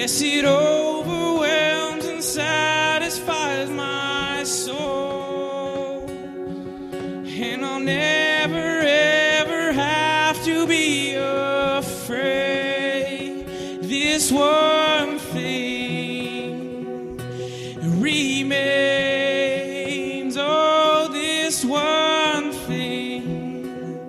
Yes, it overwhelms and satisfies my soul. And I'll never, ever have to be afraid. This one thing remains. Oh, this one thing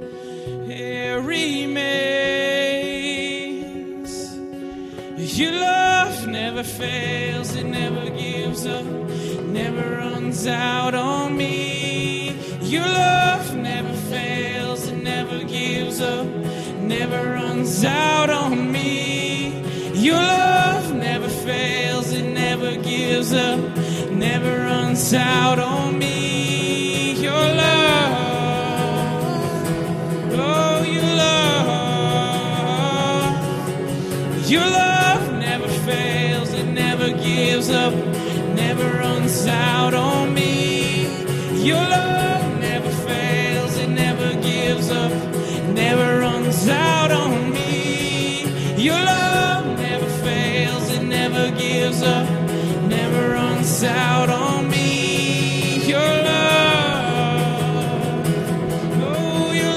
remains. Your love never fails, it never gives up, never runs out on me. Your love never fails, it never gives up, never runs out on me. Your love never fails, it never gives up, never runs out on me. Your love, oh, your love, your love never fails, it never gives up, never runs out on me. Your love never fails, it never gives up, never runs out on me. Your love never fails, it never gives up, never runs out on me. Your love, oh, your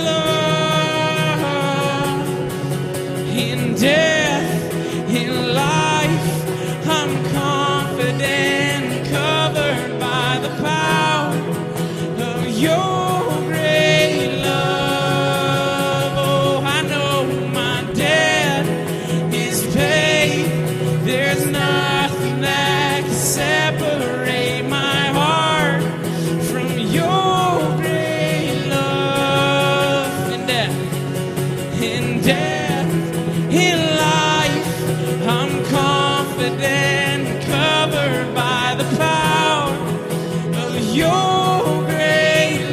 love. In death, in life, I'm confident, covered by the power of your great love. Oh, I know my debt is paid. There's nothing that can separate my heart from your great love. In death, in life, I'm confident, covered by the power of your great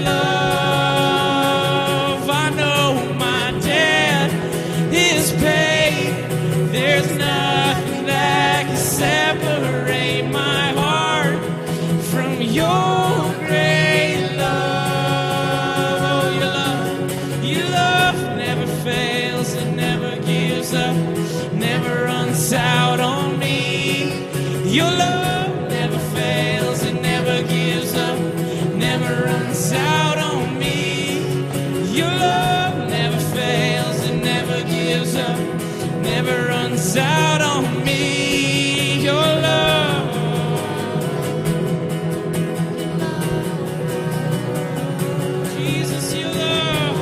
love. I know my debt is paid. There's nothing that can separate my heart from your great love. Oh, your love never fails, it never gives up, never runs out on me. Your love never fails, it never gives up, never runs out on me. Your love never fails, it never gives up, never runs out on me. Your love, Jesus, your love.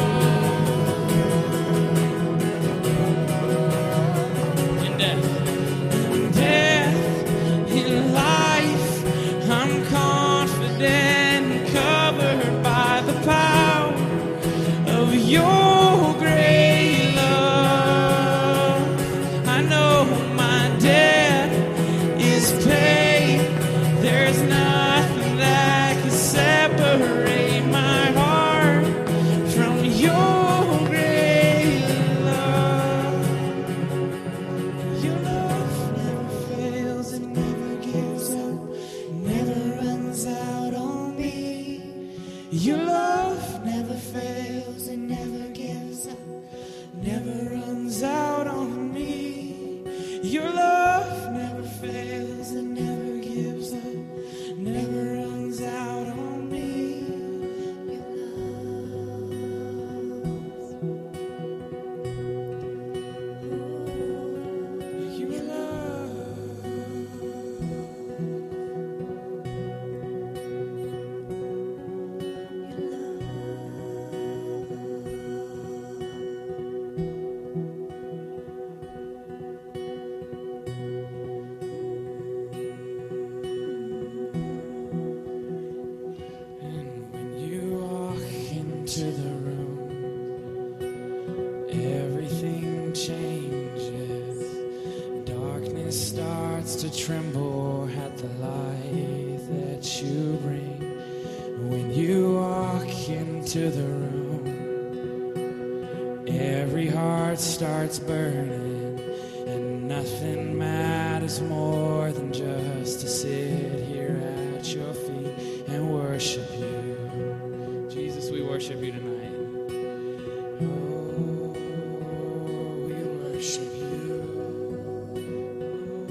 In death, in life, I'm confident, covered by the power of your great love. I know my debt is paid. There's nothing that can separate my heart from your great love. Your love never fails, it never gives up, never runs out on me. Your love never fails, it never gives up, never runs out on me. Your love never fails, it never gives up, never runs out on me. Your love, and when you walk into the room, everything changes. Darkness starts to tremble at the light that you bring. When you walk into the room, every heart starts burning, and nothing matters more than just to sit here at your feet and worship you. Jesus, we worship you tonight. Oh, we worship you.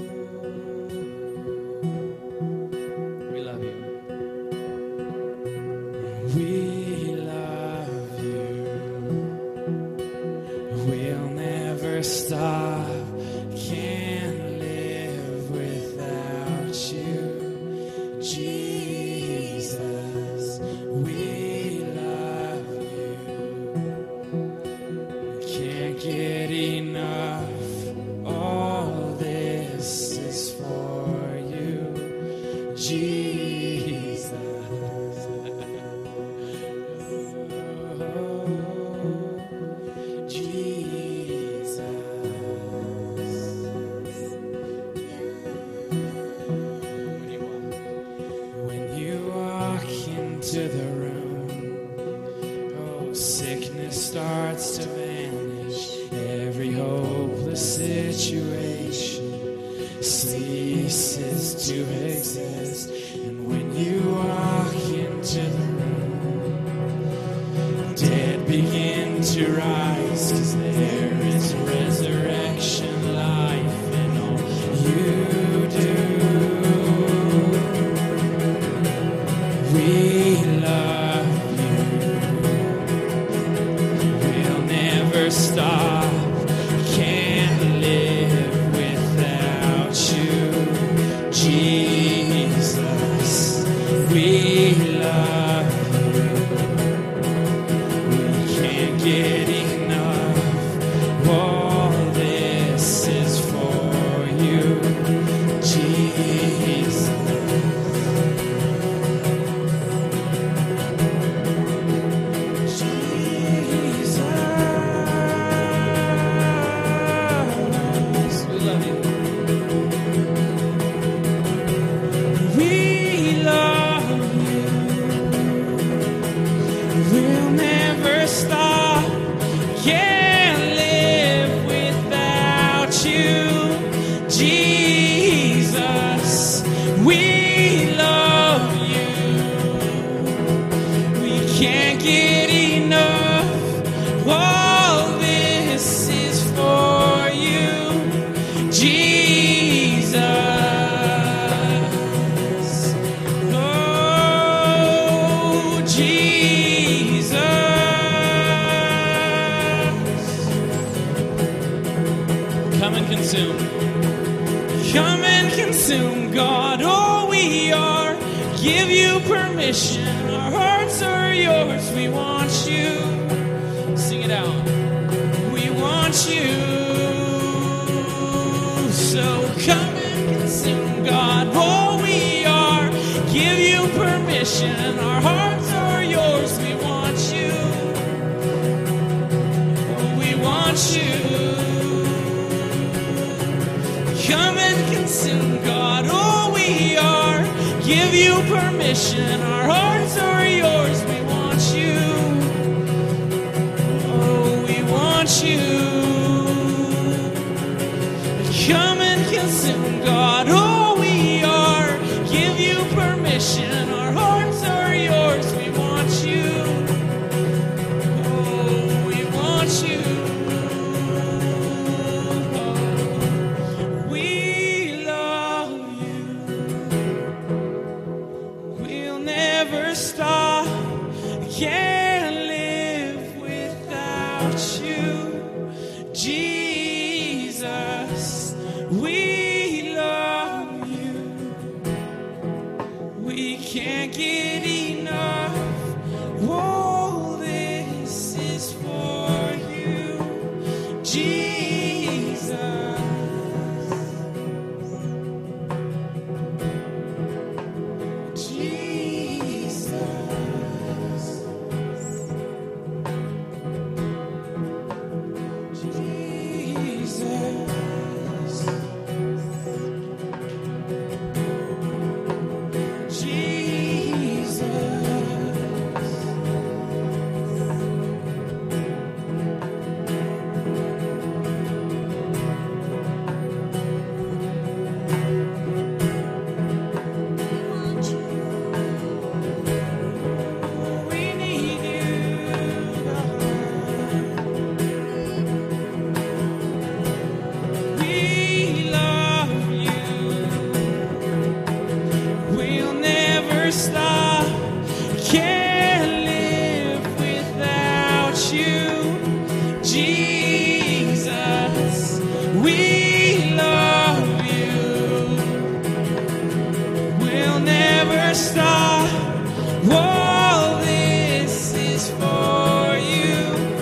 Jesus. When you walk into the room, oh, sickness starts to vanish. Every hopeless situation ceases to exist. And when you walk into the room, dead begin to rise, 'cause there is resurrection life in all you do. We love you. We'll never stop. Can't live without you, Jesus. We love you. We can't get enough. All this is for you, Jesus. Come and consume, God, all we are. Give you permission. Our hearts are yours. We want you. Sing it out. We want you. So come and consume, God, all we are. Give you permission. Our hearts are yours. We want you. We want you. Come and consume, God, all we are. Give you permission. Our hearts are yours. We want you. Oh, we want you. Come and consume, God, all we are. Give you permission. Our hearts are yours. We want you. Oh, we want you. Stop. Can't live without you, Jesus. We love you. We can't get enough. All this is for you, Jesus. Stop. Can't live without you, Jesus. We love you. We'll never stop. All this is for you,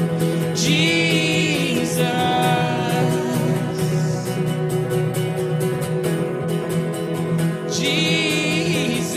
Jesus. Jesus.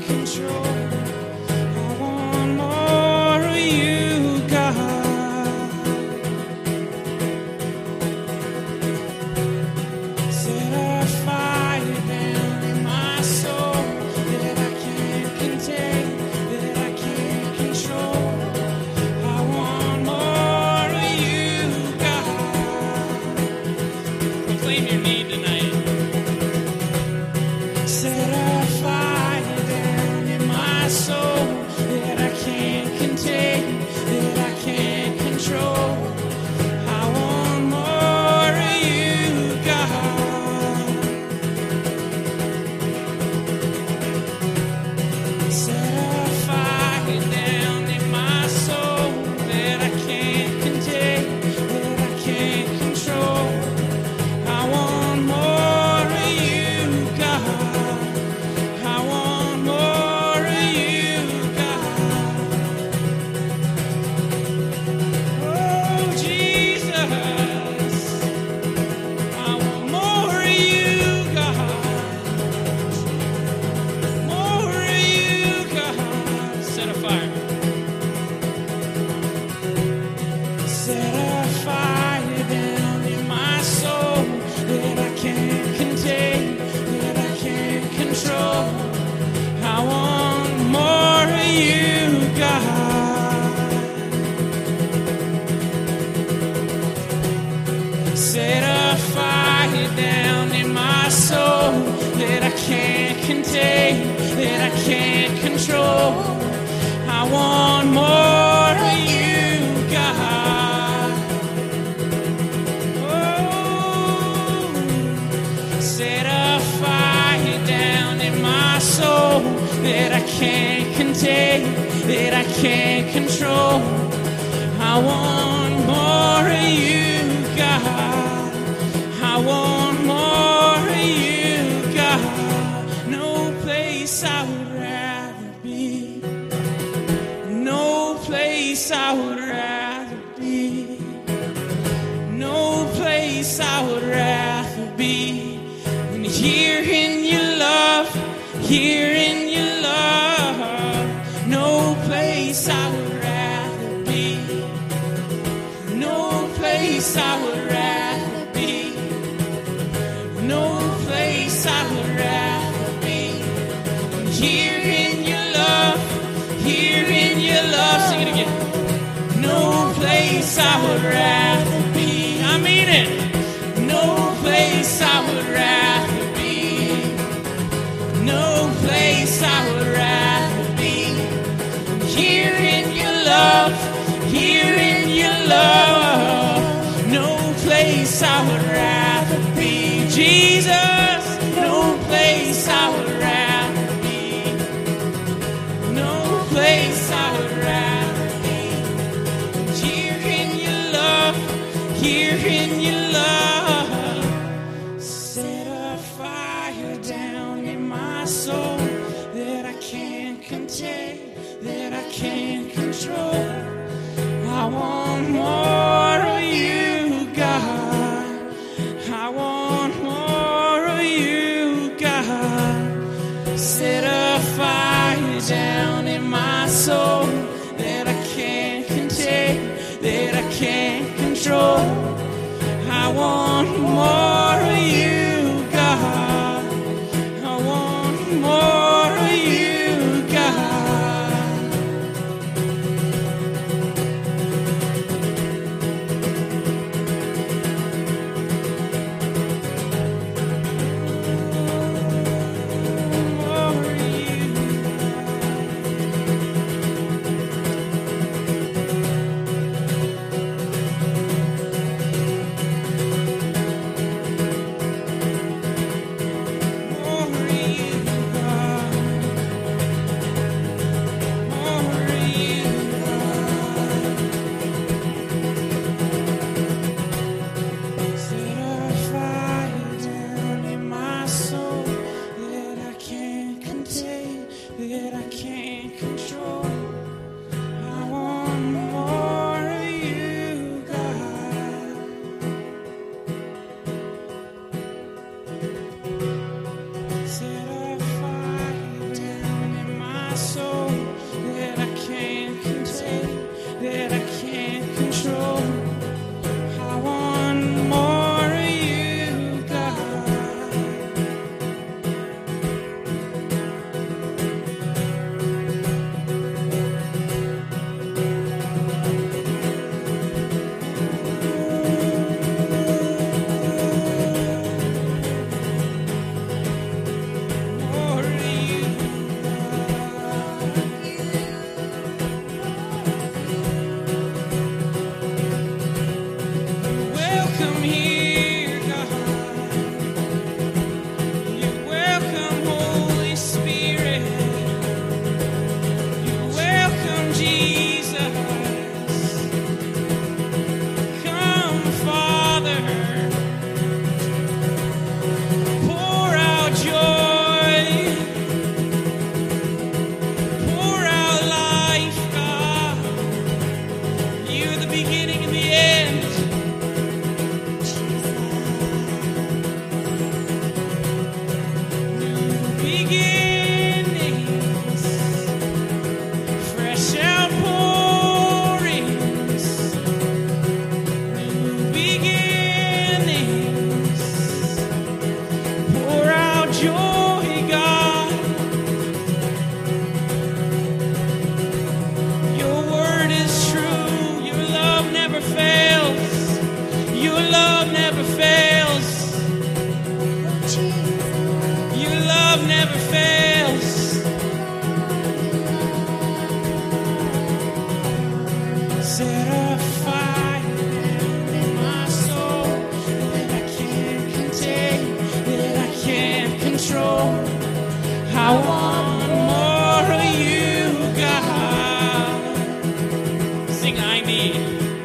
control. I want more of you, God. Set a fire down in my soul that I can't contain, that I can't control. I want more of you, God. Proclaim your need tonight. Set a fire down in my soul that I can't contain, that I can't control. I want more of you, God. Set a fire down in my soul that I can't contain, that I can't control. I want more of you, God. I want more of you, God. Oh, Jesus. I want more of you, God. More of you, God. Set a fire. Set a fire down in my soul that I can't contain, that I can't control. I want more of you, God. Set a fire down in my soul that I can't contain, that I can't control. I want more of you, God. Oh, set a fire down in my soul that I can't contain, that I can't control. I want more of you, God. I want more of you, God. No place I would rather be. No place I would rather be. No place I would rather be than here in your love, here in your love. No place I would rather be. No place I would rather be. No place I would rather be than here in your love, here in your love. Sing it again. No place I would rather be. I mean it. No place I would rather be. No place I would rather be. Here in your love, here in your love. No place I would rather be. Jesus, no place I would rather be. No place I would rather be. Here in your love, here in your love. Set a fire down in my soul that I can't contain, that I can't control. I want more of you, God. I want more of you, God. Set a fire down in my soul that I can't contain, that I can't control. I want more of you, God. I want more of you, God. More of you, Set a fire down in my soul that I can't contain, that I can't control. I want more of you, God. More of you, welcome here, God. You're welcome, Holy Spirit. You're welcome, Jesus. Come, Father. Pour out joy. Pour out life, God. You're the beginning and the end. Beginnings, fresh outpourings, new beginnings, pour out joy, God. Your word is true, your love never fails, your love never fails. Your love never fails. Set a fire in my soul that I can't contain, that I can't control. I want more of you, God. Sing, I need.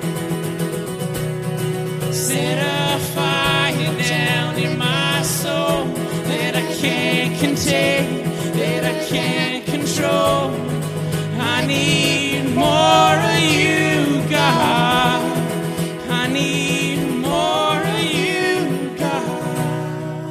Set a fire down in my soul that I can't contain, that I can't control. I need more of you, God. I need more of you, God.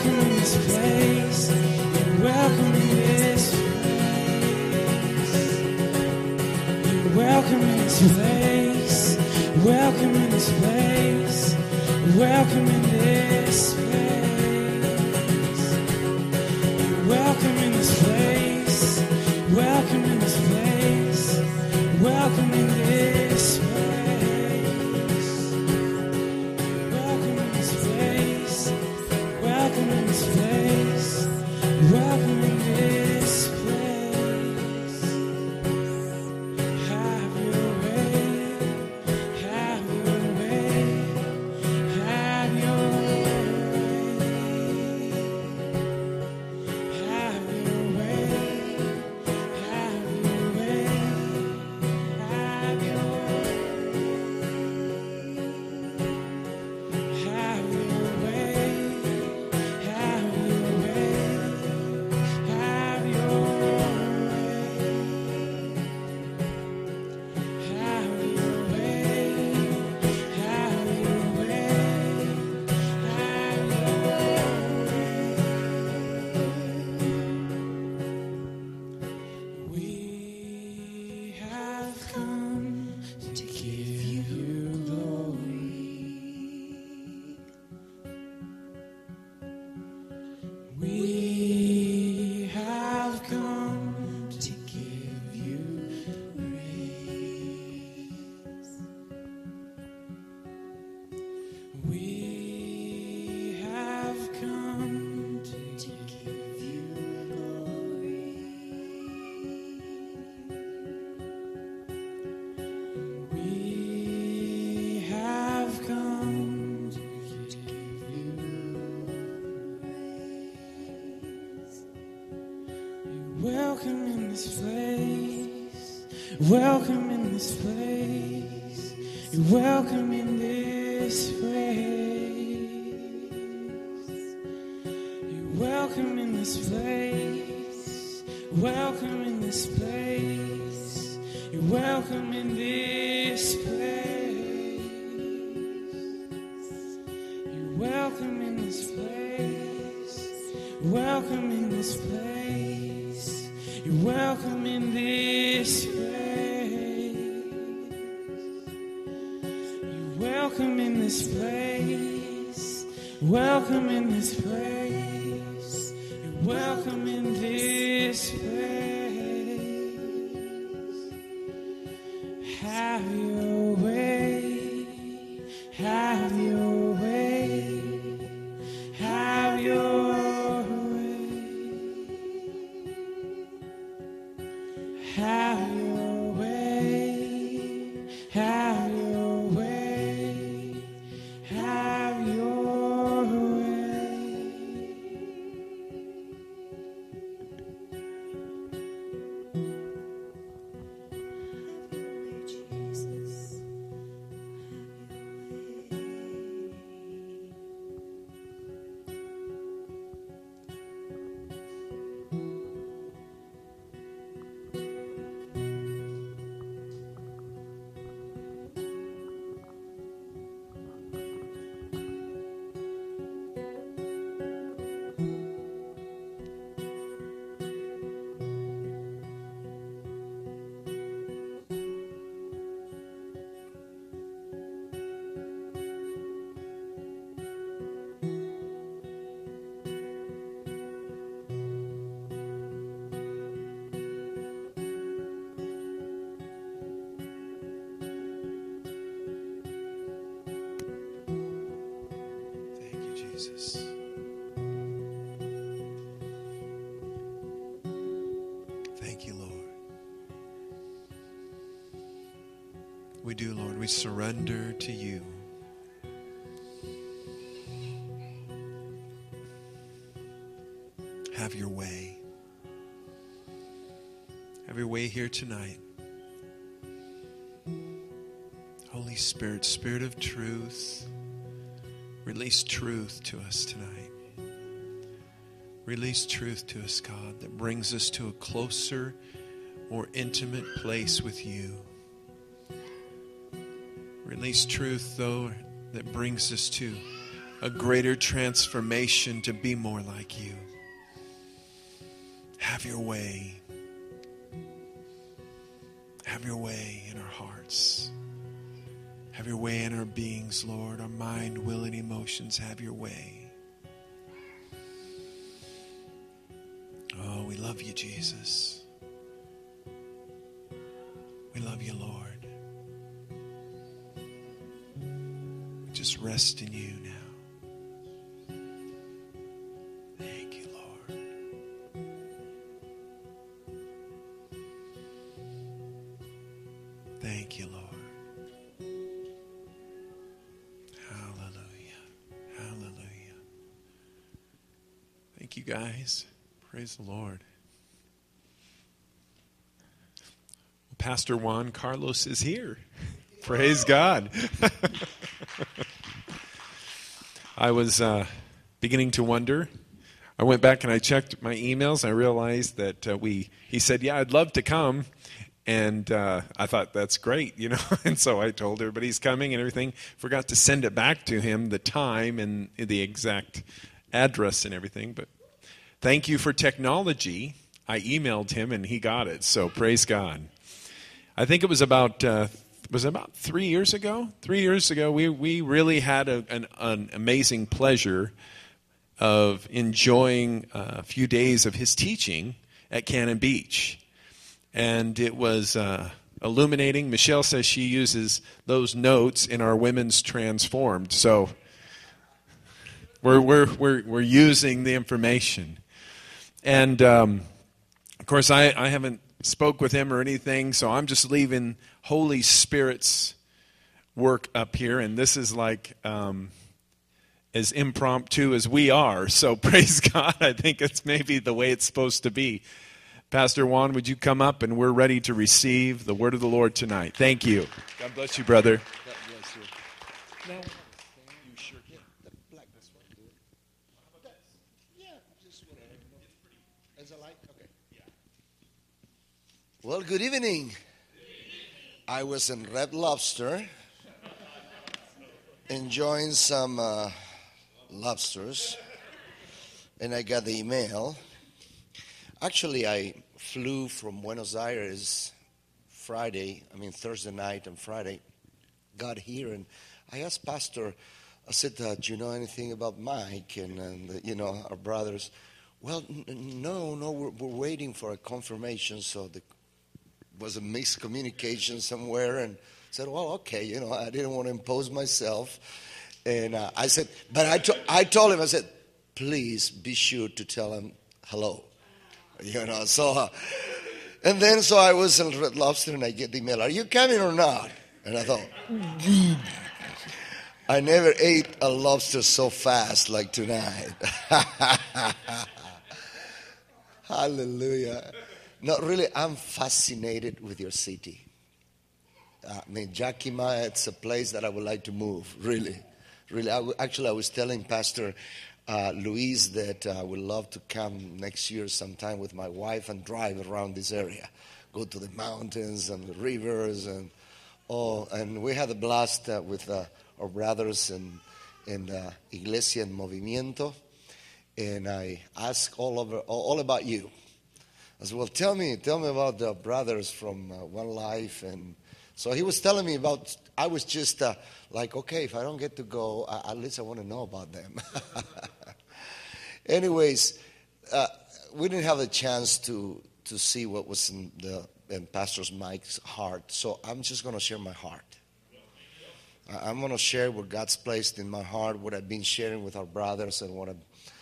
welcome in this place. You're welcome in this place. You're welcome in this place. Welcome in this place. Welcome in this place. You're welcome in this place. Welcome in this place. Welcome in this place. Welcome in this place. Welcome in this place. Welcome in this place. Have your way. Have your way. Have your way. Have your way. Have your way. Have your Have your way. Have your way. Have your Have your way. Have your way. Have We have come to give you glory. We have come to give you praise. We have come to give you glory. We have come to give you praise. Welcome in this place. Welcome in this place. You're welcome in this place. You're welcome in this place. Welcome in this place. You're welcome in this place. You're welcome in this place. Welcome in this place. You're welcome in this place. You're welcome in this place. Welcome in this place. You're welcome in this place. Have your way. Have your way. Have your way. Have your way. Have your way. Have your way. Jesus. Thank you, Jesus. Thank you, Lord. We do, Lord. We surrender to you. Have your way. Have your way here tonight. Holy Spirit, Spirit of truth, release truth to us tonight. Release truth to us, God, that brings us to a closer, more intimate place with you. Release truth, though, that brings us to a greater transformation to be more like you. Have your way. Have your way in our hearts. Have your way in our beings, Lord. Our mind, will, and emotions. Have your way. Oh, we love you, Jesus. We love you, Lord. We just rest in you now. Thank you, Lord. Thank you, Lord. Hallelujah. Hallelujah. Thank you, guys. Praise the Lord. Pastor Juan Carlos is here. Praise God. I was beginning to wonder. I went back and I checked my emails. I realized that he said, yeah, I'd love to come. And I thought, that's great, you know. And so I told everybody he's coming and everything. Forgot to send it back to him, the time and the exact address and everything. But thank you for technology. I emailed him and he got it. So praise God. I think it was about 3 years ago. 3 years ago, we really had an amazing pleasure of enjoying a few days of his teaching at Cannon Beach. And it was illuminating. Michelle says she uses those notes in our Women's Transformed. So we're using the information. And of course, I haven't spoke with him or anything, so I'm just leaving Holy Spirit's work up here, and this is like as impromptu as we are. So praise God. I think it's maybe the way it's supposed to be. Pastor Juan, would you come up, and we're ready to receive the word of the Lord tonight. Thank you. God bless you, brother. God bless you. Now, you sure can. The black, this one, do it. How about that? Yeah, just whatever. As I like? Okay. Yeah. Well, good evening. I was in Red Lobster enjoying some lobsters, and I got the email. Actually, I flew from Buenos Aires Thursday night and Friday, got here, and I asked Pastor, I said, do you know anything about Mike and our brothers? Well, no, we're waiting for a confirmation, so there was a miscommunication somewhere, and I said, well, okay, I didn't want to impose myself, and I said, but I told him, I said, please be sure to tell him hello. So, and then so I was in Red Lobster and I get the email, are you coming or not? And I thought, I never ate a lobster so fast like tonight. Hallelujah. No, really, I'm fascinated with your city. Yakima, it's a place that I would like to move, really. I was telling Pastor Luis that I would love to come next year sometime with my wife and drive around this area, go to the mountains and the rivers and we had a blast with our brothers in Iglesia en Movimiento, and I asked all about you. I said, well, tell me about the brothers from One Life, and so he was telling me about. I was just okay, if I don't get to go, at least I want to know about them. Anyways, we didn't have a chance to see what was in Pastor Mike's heart, so I'm just going to share my heart. I'm going to share what God's placed in my heart, what I've been sharing with our brothers, and what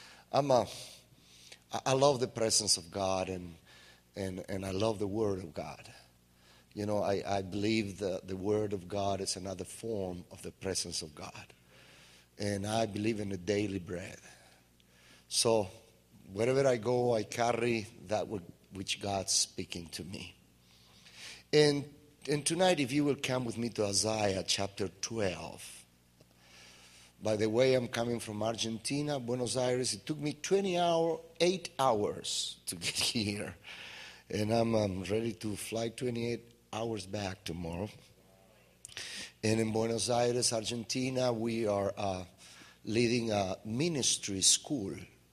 I love the presence of God, and I love the Word of God. I believe the Word of God is another form of the presence of God. And I believe in the daily bread. So wherever I go, I carry that which God's speaking to me. And tonight, if you will come with me to Isaiah chapter 12. By the way, I'm coming from Argentina, Buenos Aires. It took me 8 hours to get here. And I'm ready to fly 28 hours back tomorrow. And in Buenos Aires, Argentina, we are leading a ministry school.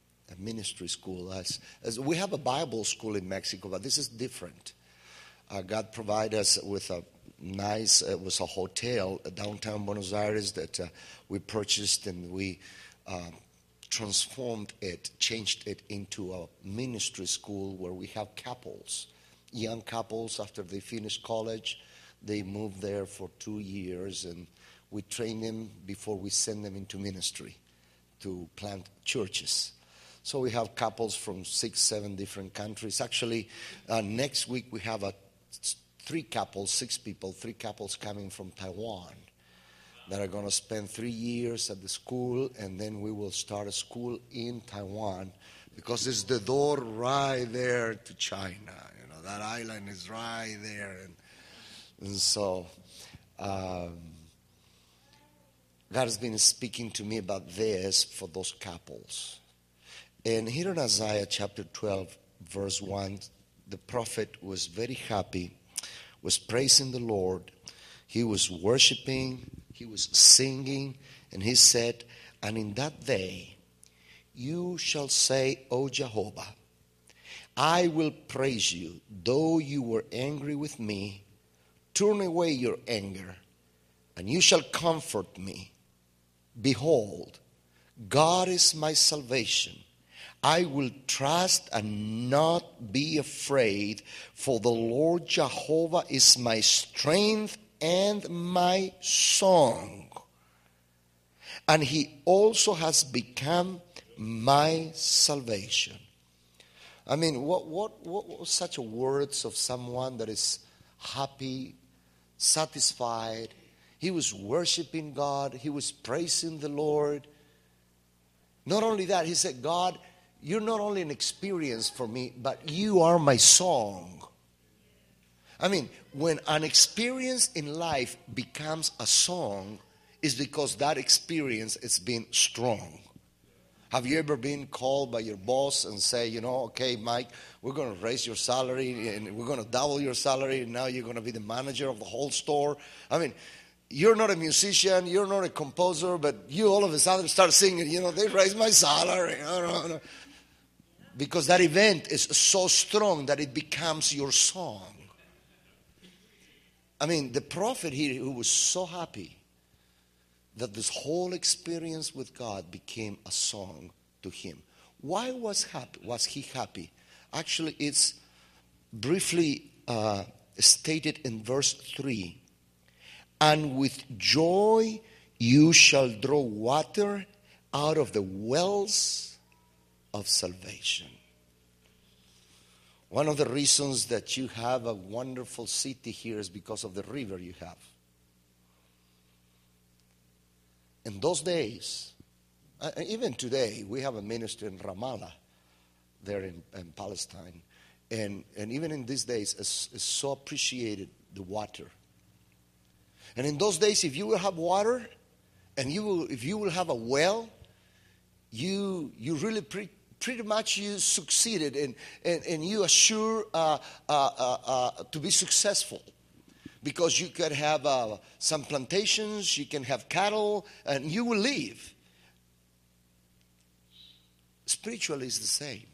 As we have a Bible school in Mexico, but this is different. God provided us with a nice, it was a hotel downtown Buenos Aires that we purchased, and we transformed it, changed it into a ministry school where we have couples, young couples. After they finish college, they move there for 2 years, and we train them before we send them into ministry to plant churches. So we have couples from 6, 7 different countries. Actually, next week we have 3 couples coming from Taiwan that are going to spend 3 years at the school, and then we will start a school in Taiwan because it's the door right there to China. You know, that island is right there. And so God has been speaking to me about this for those couples. And here in Isaiah chapter 12, verse 1, the prophet was very happy, was praising the Lord. He was worshiping, he was singing, and he said, "And in that day you shall say, O Jehovah, I will praise you, though you were angry with me. Turn away your anger, and you shall comfort me. Behold, God is my salvation. I will trust and not be afraid, for the Lord Jehovah is my strength and my song. And he also has become my salvation." I mean, what such a words of someone that is happy, satisfied. He was worshiping God. He was praising the Lord. Not only that, he said, "God, you're not only an experience for me, but you are my song." I mean, when an experience in life becomes a song, it's because that experience has been strong. Have you ever been called by your boss and say, you know, "Okay, Mike, we're going to raise your salary and we're going to double your salary, and now you're going to be the manager of the whole store"? I mean, you're not a musician, you're not a composer, but you all of a sudden start singing, you know, "They raised my salary." Because that event is so strong that it becomes your song. I mean, the prophet here, who was so happy that this whole experience with God became a song to him. Why was he happy? Actually, it's briefly stated in verse 3. "And with joy you shall draw water out of the wells of salvation." One of the reasons that you have a wonderful city here is because of the river you have. In those days, even today, we have a ministry in Ramallah, there in Palestine. And even in these days, it's so appreciated, the water. And in those days, if you will have water, and if you will have a well, you really pretty much you succeeded, and you assure to be successful. Because you could have some plantations, you can have cattle, and you will live. Spiritually, it's the same.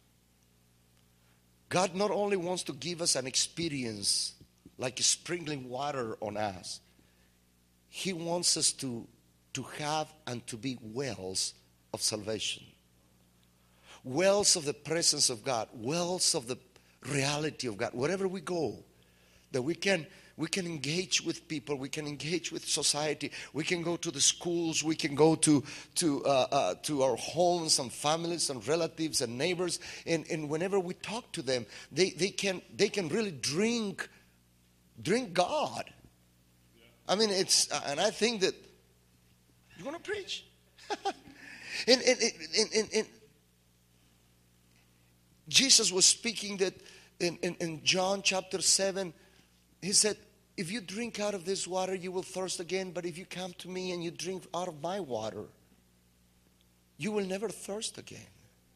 God not only wants to give us an experience like sprinkling water on us, he wants us to have and to be wells of salvation. Wells of the presence of God, wells of the reality of God. Wherever we go, that we can engage with people, we can engage with society, we can go to the schools, we can go to our homes and families and relatives and neighbors, and whenever we talk to them, they can really drink God. I mean, and I think that you want to preach, and Jesus was speaking that in John chapter 7. He said, "If you drink out of this water, you will thirst again. But if you come to me and you drink out of my water, you will never thirst again."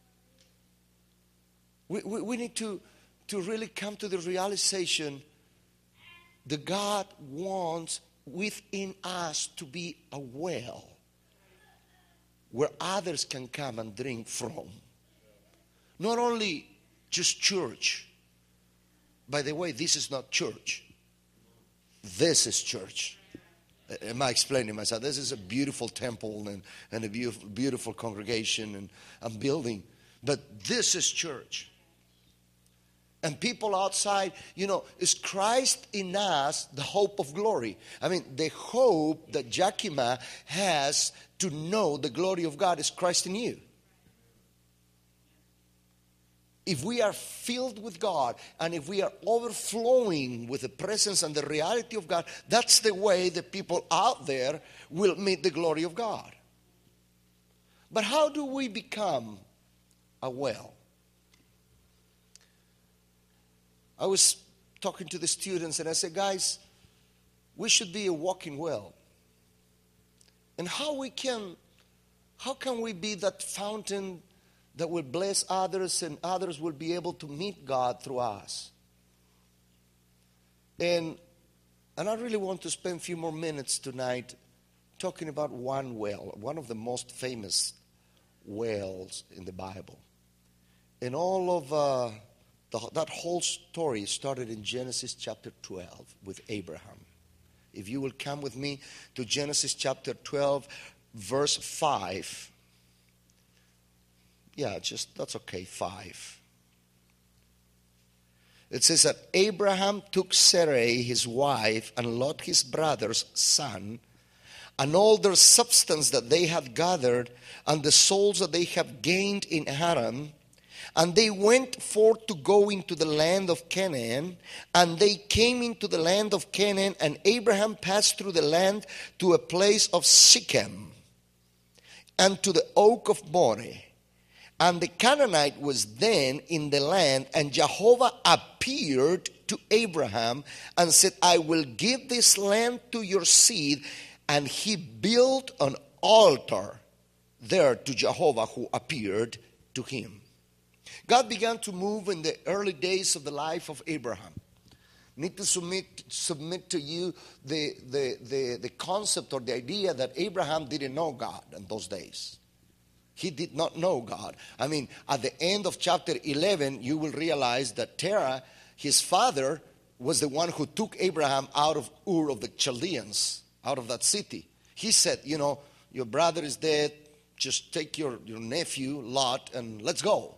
We need to really come to the realization that God wants within us to be a well. where others can come and drink from. Not only just church. By the way, this is not church. This is church. Am I explaining myself? This is a beautiful temple and a beautiful congregation and building. But this is church. And people outside, is Christ in us the hope of glory? I mean, the hope that Yakima has to know the glory of God is Christ in you. If we are filled with God and if we are overflowing with the presence and the reality of God, that's the way the people out there will meet the glory of God. But how do we become a well? I was talking to the students and I said, guys, we should be a walking well. And how can we be that fountain that will bless others and others will be able to meet God through us? And I really want to spend a few more minutes tonight talking about one well, one of the most famous wells in the Bible. And all of that whole story started in Genesis chapter 12 with Abraham. If you will come with me to Genesis chapter 12, verse 5. Yeah, that's okay, 5. It says that Abraham took Sarai, his wife, and Lot, his brother's son, and all their substance that they had gathered, and the souls that they have gained in Haran, and they went forth to go into the land of Canaan, and they came into the land of Canaan, and Abraham passed through the land to a place of Shechem, and to the oak of Moreh. And the Canaanite was then in the land, and Jehovah appeared to Abraham and said, I will give this land to your seed. And he built an altar there to Jehovah who appeared to him. God began to move in the early days of the life of Abraham. I need to submit to you the concept or the idea that Abraham didn't know God in those days. He did not know God. I mean, at the end of chapter 11, you will realize that Terah, his father, was the one who took Abraham out of Ur of the Chaldeans, out of that city. He said, your brother is dead. Just take your nephew, Lot, and let's go.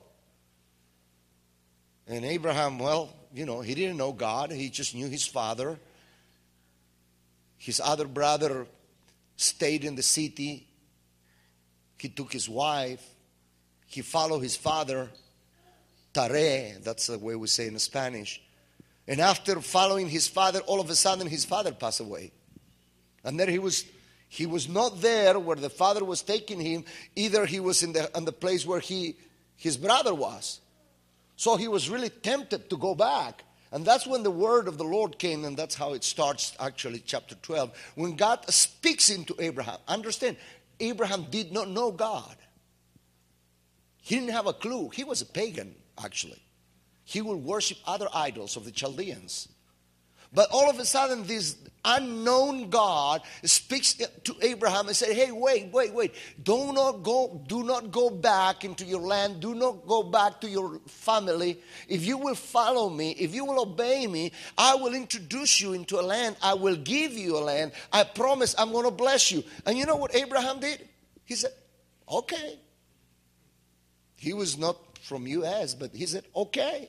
And Abraham, he didn't know God. He just knew his father. His other brother stayed in the city. He took his wife. He followed his father, Tare. That's the way we say in Spanish. And after following his father, all of a sudden his father passed away. And then he was not there where the father was taking him. Either he was in the place where his brother was. So he was really tempted to go back. And that's when the word of the Lord came, and that's how it starts actually, chapter 12. When God speaks into Abraham. Understand, Abraham did not know God. He didn't have a clue. He was a pagan, actually. He would worship other idols of the Chaldeans. But all of a sudden, this unknown God speaks to Abraham and says, hey, wait. Do not go back into your land. Do not go back to your family. If you will follow me, if you will obey me, I will introduce you into a land. I will give you a land. I promise I'm going to bless you. And you know what Abraham did? He said, okay. He was not from U.S., but he said, okay.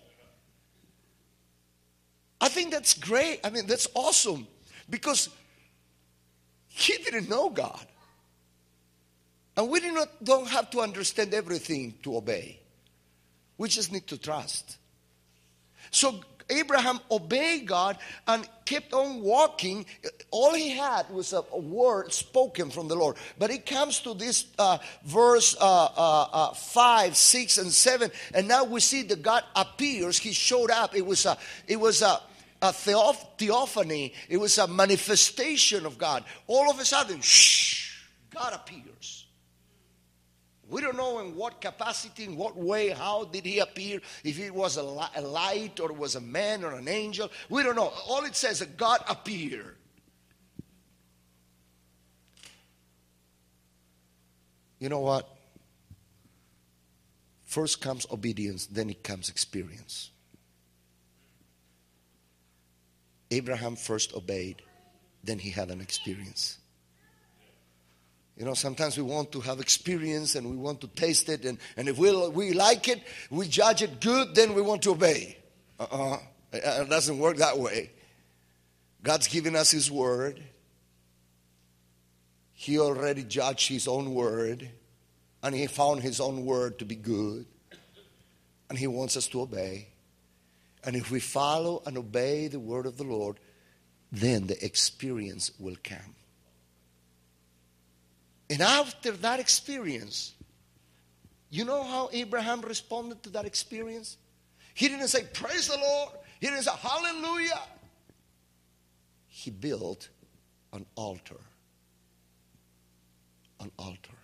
I think that's great. I mean, that's awesome. Because he didn't know God. And we don't have to understand everything to obey. We just need to trust. So Abraham obeyed God and kept on walking. All he had was a word spoken from the Lord. But it comes to this verse 5, 6, and 7. And now we see that God appears. He showed up. It was a theophany. It was a manifestation of God. All of a sudden, God appears. We don't know in what capacity, in what way, how did he appear. If it was a light or it was a man or an angel. We don't know. All it says is that God appeared. You know what? First comes obedience, then it comes experience. Abraham first obeyed, then he had an experience. You know, sometimes we want to have experience and we want to taste it, and if we like it, we judge it good, then we want to obey. It doesn't work that way. God's given us His word. He already judged His own word, and He found His own word to be good, and He wants us to obey. And if we follow and obey the word of the Lord, then the experience will come. And after that experience, you know how Abraham responded to that experience? He didn't say, praise the Lord. He didn't say, hallelujah. He built an altar. An altar.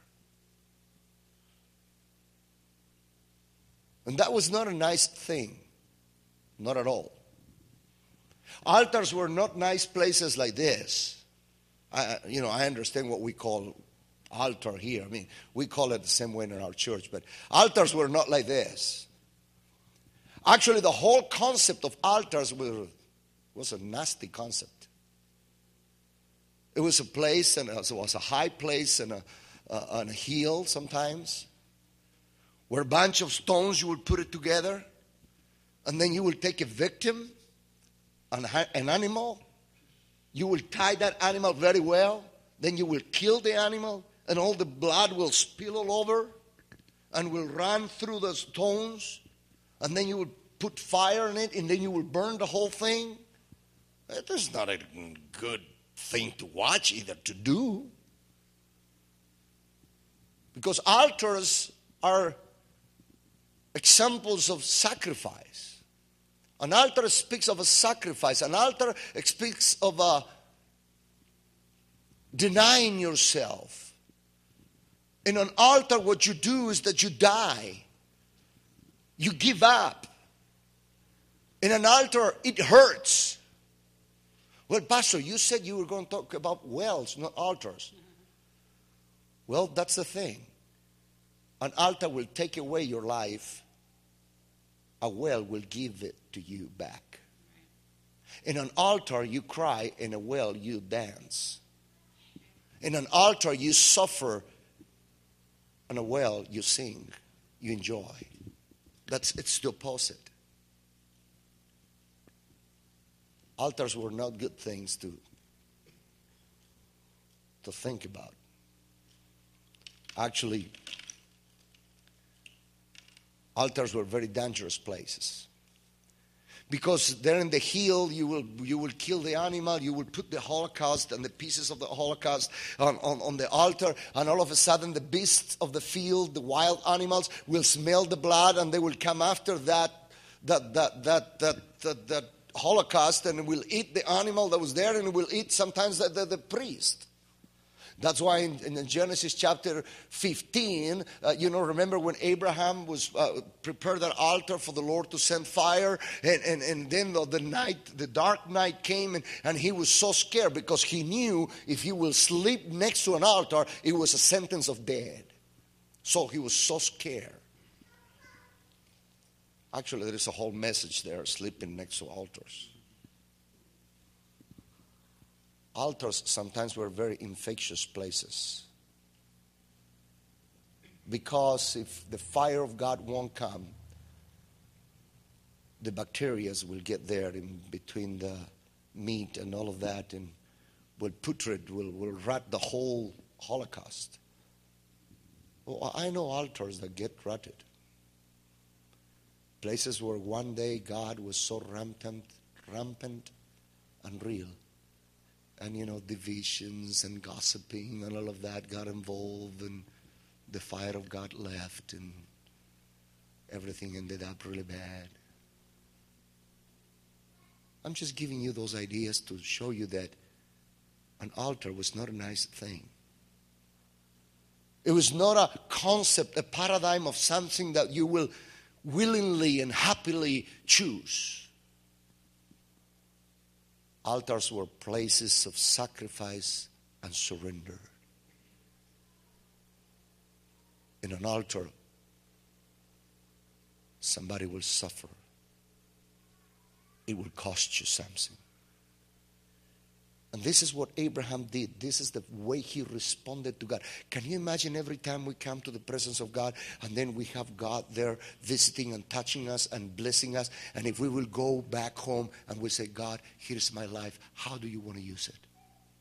And that was not a nice thing. Not at all. Altars were not nice places like this. I understand what we call altar here. I mean, we call it the same way in our church, but altars were not like this. Actually, the whole concept of altars was a nasty concept. It was a place, and it was a high place and a hill sometimes, where a bunch of stones you would put it together, and then you will take a victim, an animal. You will tie that animal very well. Then you will kill the animal, and all the blood will spill all over and will run through the stones. And then you will put fire in it, and then you will burn the whole thing. That is not a good thing to watch, either to do. Because altars are examples of sacrifice. An altar speaks of a sacrifice. An altar speaks of a denying yourself. In an altar, what you do is that you die. You give up. In an altar, it hurts. Well, Pastor, you said you were going to talk about wells, not altars. Well, that's the thing. An altar will take away your life. A well will give it to you back. In an altar, you cry. In a well, you dance. In an altar, you suffer. In a well, you sing. You enjoy. It's the opposite. Altars were not good things to think about. Actually, altars were very dangerous places. Because there in the hill, you will kill the animal, you will put the Holocaust and the pieces of the Holocaust on the altar, and all of a sudden the beasts of the field, the wild animals, will smell the blood, and they will come after that Holocaust, and will eat the animal that was there, and will eat sometimes the priest. That's why in Genesis chapter 15, remember when Abraham was prepared that altar for the Lord to send fire, and then the dark night came, and he was so scared because he knew if he will sleep next to an altar, it was a sentence of death. So he was so scared. Actually, there is a whole message there, sleeping next to altars. Altars sometimes were very infectious places. Because if the fire of God won't come, the bacteria will get there in between the meat and all of that, and will putrid, will rot the whole Holocaust. Well, I know altars that get rotted. Places where one day God was so rampant and real. And, divisions and gossiping and all of that got involved, and the fire of God left, and everything ended up really bad. I'm just giving you those ideas to show you that an altar was not a nice thing. It was not a concept, a paradigm of something that you will willingly and happily choose. Altars were places of sacrifice and surrender. in an altar, somebody will suffer. It will cost you something. And this is what Abraham did. This is the way he responded to God. Can you imagine every time we come to the presence of God and then we have God there visiting and touching us and blessing us, and if we will go back home and we say, God, here's my life. How do you want to use it?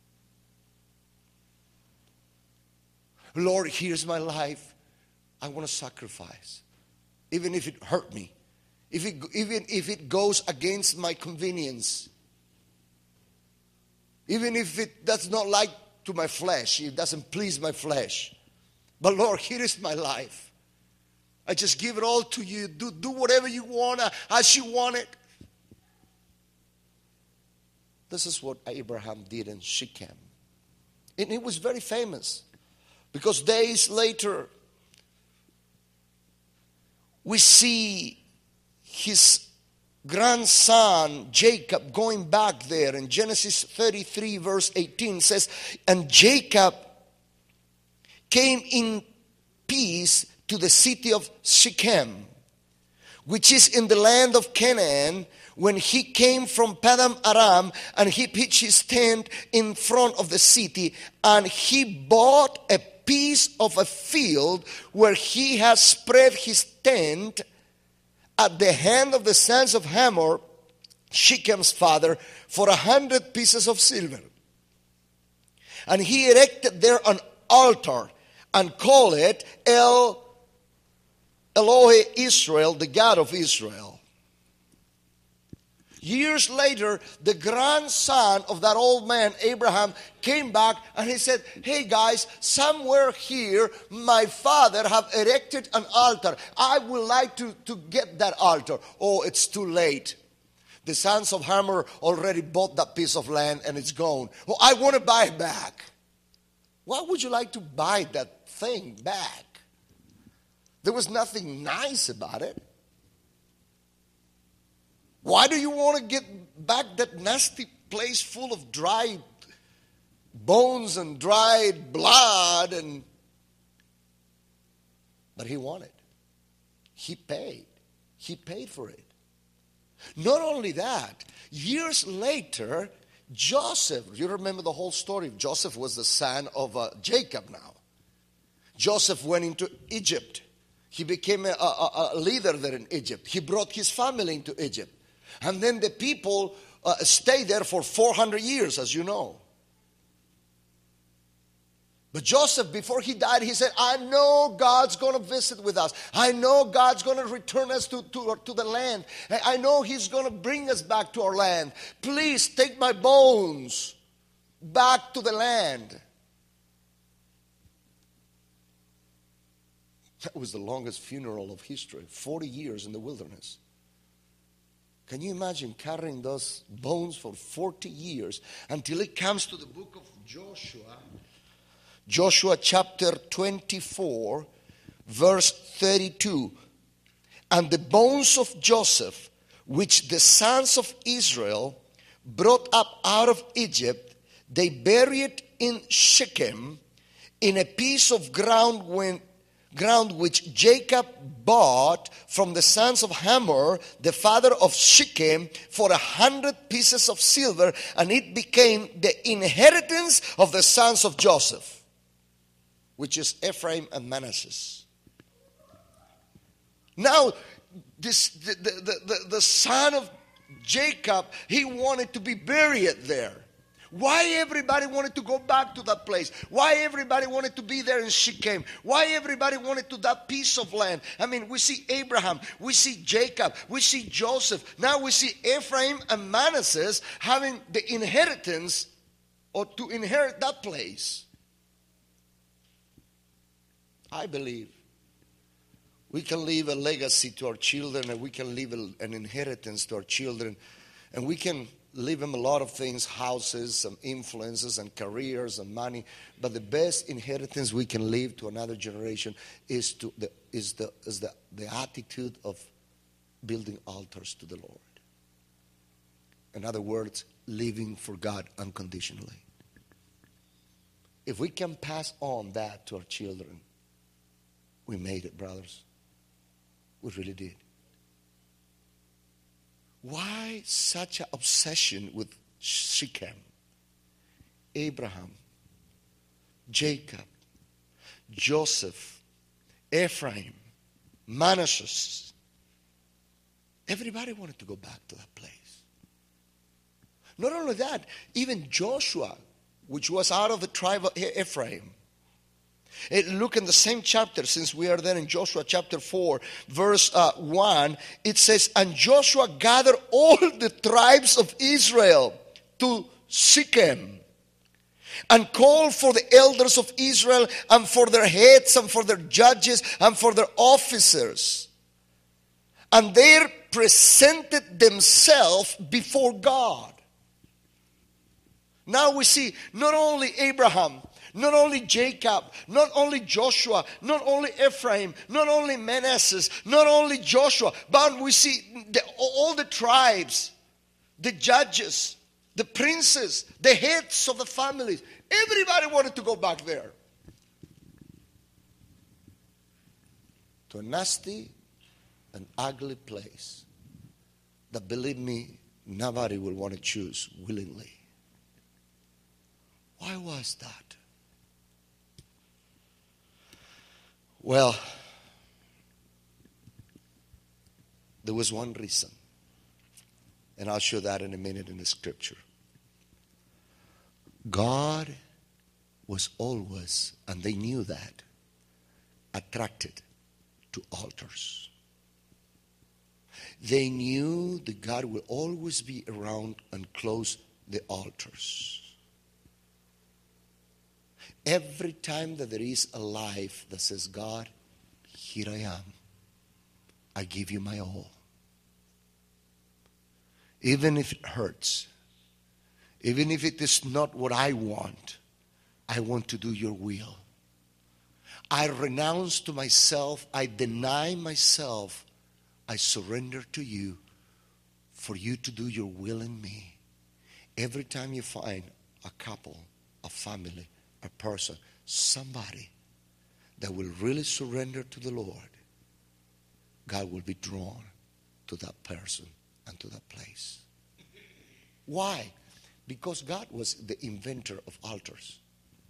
Lord, here's my life. I want to sacrifice. Even if it hurt me. Even if it goes against my convenience. Even if it does not like to my flesh. It doesn't please my flesh. But Lord, here is my life. I just give it all to you. Do whatever you want as you want it. This is what Abraham did in Shechem. And it was very famous. Because days later, we see his grandson Jacob going back there. In Genesis 33 verse 18 says, and Jacob came in peace to the city of Shechem, which is in the land of Canaan, when he came from Padan Aram, and he pitched his tent in front of the city, and he bought a piece of a field where he has spread his tent at the hand of the sons of Hamor, Shechem's father, for 100 pieces of silver. And he erected there an altar and called it Elohe Israel, the God of Israel. Years later, the grandson of that old man, Abraham, came back and he said, hey guys, somewhere here my father have erected an altar. I would like to get that altar. Oh, it's too late. The sons of Hamor already bought that piece of land and it's gone. Oh, I want to buy it back. Why would you like to buy that thing back? There was nothing nice about it. Why do you want to get back that nasty place full of dry bones and dried blood? But he wanted. He paid. He paid for it. Not only that, years later, Joseph, you remember the whole story. Joseph was the son of Jacob now. Joseph went into Egypt. He became a leader there in Egypt. He brought his family into Egypt. And then the people stayed there for 400 years, as you know. But Joseph, before he died, he said, I know God's going to visit with us. I know God's going to return us to the land. I know He's going to bring us back to our land. Please take my bones back to the land. That was the longest funeral of history, 40 years in the wilderness. Can you imagine carrying those bones for 40 years until it comes to the book of Joshua? Joshua chapter 24, verse 32. And the bones of Joseph, which the sons of Israel brought up out of Egypt, they buried in Shechem in a piece of ground which Jacob bought from the sons of Hamor, the father of Shechem, for 100 pieces of silver, and it became the inheritance of the sons of Joseph, which is Ephraim and Manasseh. Now, the son of Jacob, he wanted to be buried there. Why everybody wanted to go back to that place? Why everybody wanted to be there in Shechem? Why everybody wanted to that piece of land? I mean, we see Abraham, we see Jacob, we see Joseph. Now we see Ephraim and Manasseh having the inheritance or to inherit that place. I believe we can leave a legacy to our children, and we can leave an inheritance to our children, and we can leave them a lot of things, houses and influences and careers and money. But the best inheritance we can leave to another generation is the attitude of building altars to the Lord. In other words, living for God unconditionally. If we can pass on that to our children, We made it, brothers. We really did. Why such an obsession with Shechem, Abraham, Jacob, Joseph, Ephraim, Manasseh? Everybody wanted to go back to that place. Not only that, even Joshua, which was out of the tribe of Ephraim. Look in the same chapter, since we are there in Joshua chapter 4, verse 1. It says, and Joshua gathered all the tribes of Israel to Shechem, and called for the elders of Israel, and for their heads, and for their judges, and for their officers. And they presented themselves before God. Now we see not only Abraham, not only Jacob, not only Joshua, not only Ephraim, not only Manasseh, not only Joshua, but we see all the tribes, the judges, the princes, the heads of the families. Everybody wanted to go back there. To a nasty and ugly place that, believe me, nobody will want to choose willingly. Why was that? Well, there was one reason. And I'll show that in a minute in the scripture. God was always, and they knew that, attracted to altars. They knew that God will always be around and close the altars. Every time that there is a life that says, God, here I am. I give you my all. Even if it hurts, even if it is not what I want to do your will. I renounce to myself, I deny myself, I surrender to you for you to do your will in me. Every time you find a couple, a family, a person, somebody that will really surrender to the Lord, God will be drawn to that person and to that place. Why? Because God was the inventor of altars.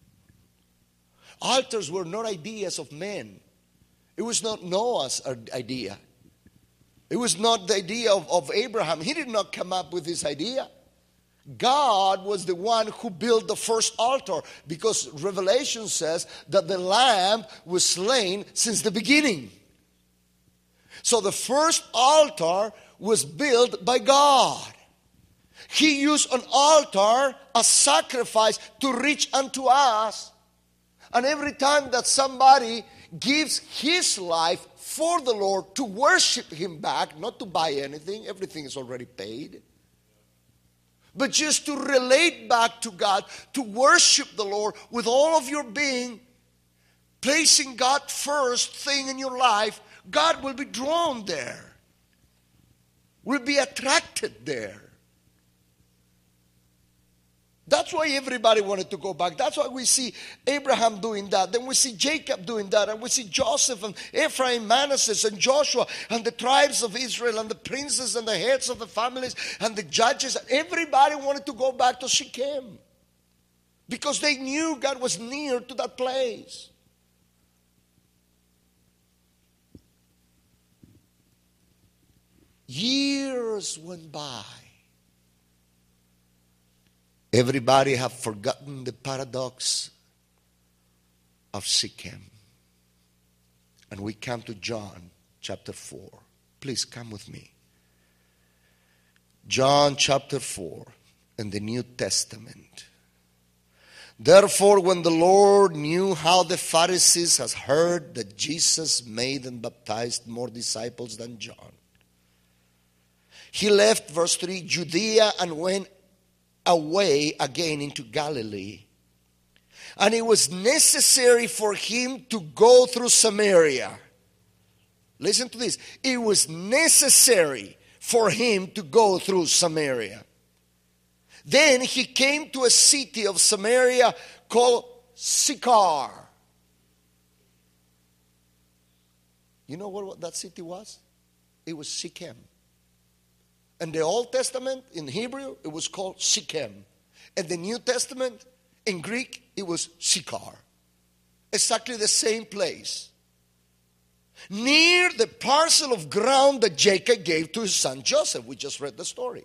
Altars were not ideas of men. It was not Noah's idea. It was not the idea of Abraham. He did not come up with this idea. God was the one who built the first altar, because Revelation says that the Lamb was slain since the beginning. So the first altar was built by God. He used an altar, a sacrifice, to reach unto us. And every time that somebody gives his life for the Lord to worship him back, not to buy anything, everything is already paid, but just to relate back to God, to worship the Lord with all of your being, placing God first thing in your life, God will be drawn there, will be attracted there. That's why everybody wanted to go back. That's why we see Abraham doing that. Then we see Jacob doing that. And we see Joseph and Ephraim, Manasseh and Joshua and the tribes of Israel and the princes and the heads of the families and the judges. Everybody wanted to go back to Shechem because they knew God was near to that place. Years went by. Everybody have forgotten the paradox of Shechem. And we come to John chapter 4. Please come with me. John chapter 4 in the New Testament. Therefore, when the Lord knew how the Pharisees had heard that Jesus made and baptized more disciples than John, he left, verse 3, Judea and went away again into Galilee. And it was necessary for him to go through Samaria. Listen to this. It was necessary for him to go through Samaria. Then he came to a city of Samaria called Sychar. You know what that city was? It was Shechem. In the Old Testament, in Hebrew, it was called Shechem. In the New Testament, in Greek, it was Sychar. Exactly the same place. Near the parcel of ground that Jacob gave to his son Joseph. We just read the story.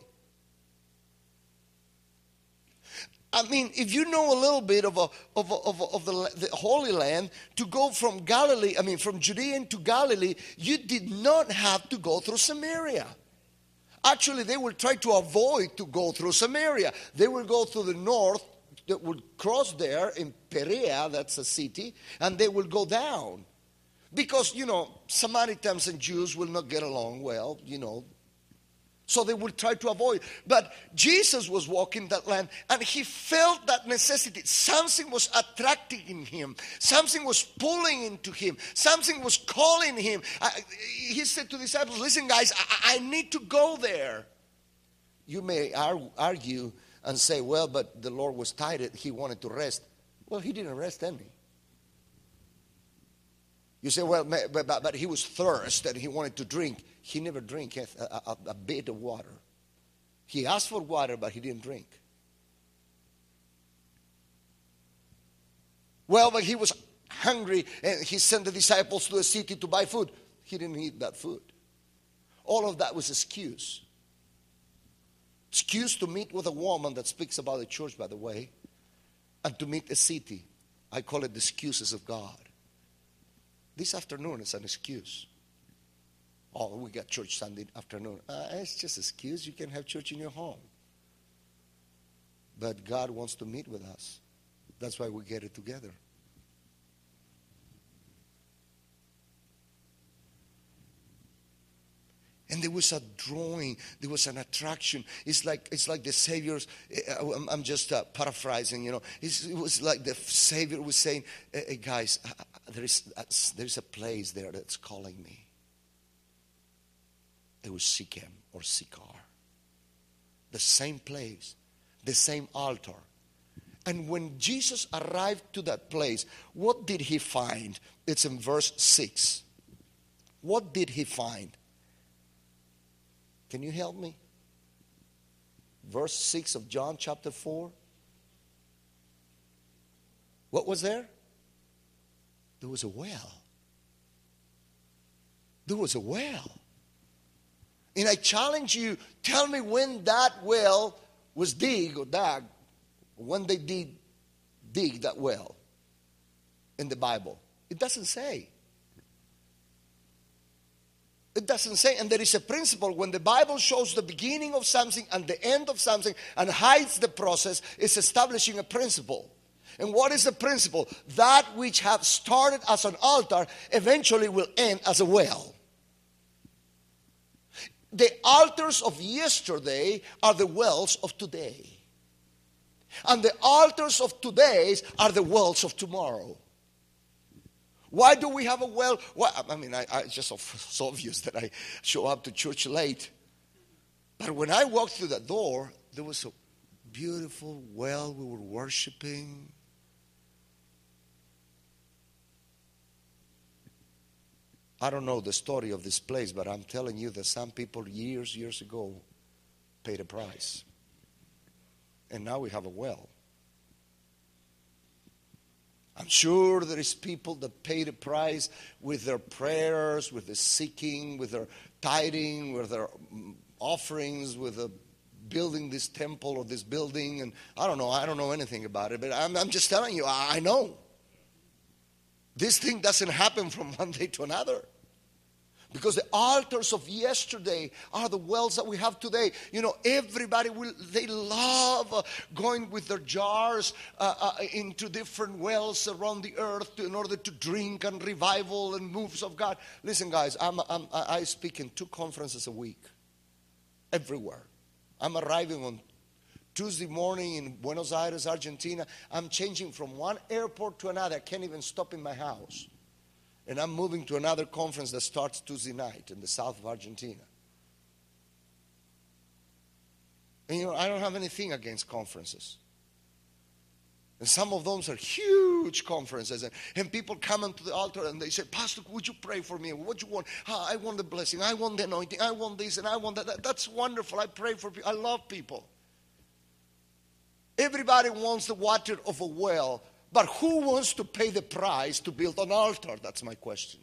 I mean, if you know a little bit of the Holy Land, to go from Galilee, from Judea to Galilee, you did not have to go through Samaria. Actually, they will try to avoid to go through Samaria. They will go through the north, that would cross there in Perea, that's a city, and they will go down. Because, Samaritans and Jews will not get along well, So they will try to avoid. But Jesus was walking that land, and he felt that necessity. Something was attracting him. Something was pulling into him. Something was calling him. He said to the disciples, listen guys, I need to go there. You may argue and say, well, but the Lord was tired. He wanted to rest. Well, he didn't rest, didn't he? You say, well, but he was thirsty and he wanted to drink. He never drank a bit of water. He asked for water, but he didn't drink. Well, but he was hungry and he sent the disciples to the city to buy food. He didn't eat that food. All of that was excuse. Excuse to meet with a woman that speaks about the church, by the way, and to meet a city. I call it the excuses of God. This afternoon is an excuse. Oh, we got church Sunday afternoon. It's just an excuse. You can have church in your home. But God wants to meet with us. That's why we get it together. And there was a drawing, there was an attraction. It's like the Savior's, I'm just paraphrasing, It was like the Savior was saying, hey, guys, there's a place there that's calling me. It was Shechem or Sychar. The same place, the same altar. And when Jesus arrived to that place, what did he find? It's in verse 6. What did he find? Can you help me? Verse 6 of John chapter 4. What was there? There was a well. There was a well. And I challenge you, tell me when that well was dug, when they did dig that well in the Bible. It doesn't say. It doesn't say. And there is a principle. When the Bible shows the beginning of something and the end of something and hides the process, it's establishing a principle. And what is the principle? That which have started as an altar eventually will end as a well. The altars of yesterday are the wells of today. And the altars of today are the wells of tomorrow. Why do we have a well? It's just so obvious that I show up to church late. But when I walked through the door, there was a beautiful well we were worshiping. I don't know the story of this place, but I'm telling you that some people years ago paid a price. And now we have a well. I'm sure there is people that paid a price with their prayers, with the seeking, with their tithing, with their offerings, with the building this temple or this building. And I don't know anything about it, but I'm just telling you, I know. This thing doesn't happen from one day to another. Because the altars of yesterday are the wells that we have today. Everybody they love going with their jars into different wells around the earth in order to drink and revival and moves of God. Listen, guys, I speak in 2 conferences a week, everywhere. I'm arriving on Tuesday morning in Buenos Aires, Argentina. I'm changing from one airport to another. I can't even stop in my house. And I'm moving to another conference that starts Tuesday night in the south of Argentina. And I don't have anything against conferences. And some of those are huge conferences. And people come onto the altar and they say, Pastor, would you pray for me? What do you want? I want the blessing. I want the anointing. I want this and I want that. That's wonderful. I pray for people. I love people. Everybody wants the water of a well. But who wants to pay the price to build an altar? That's my question.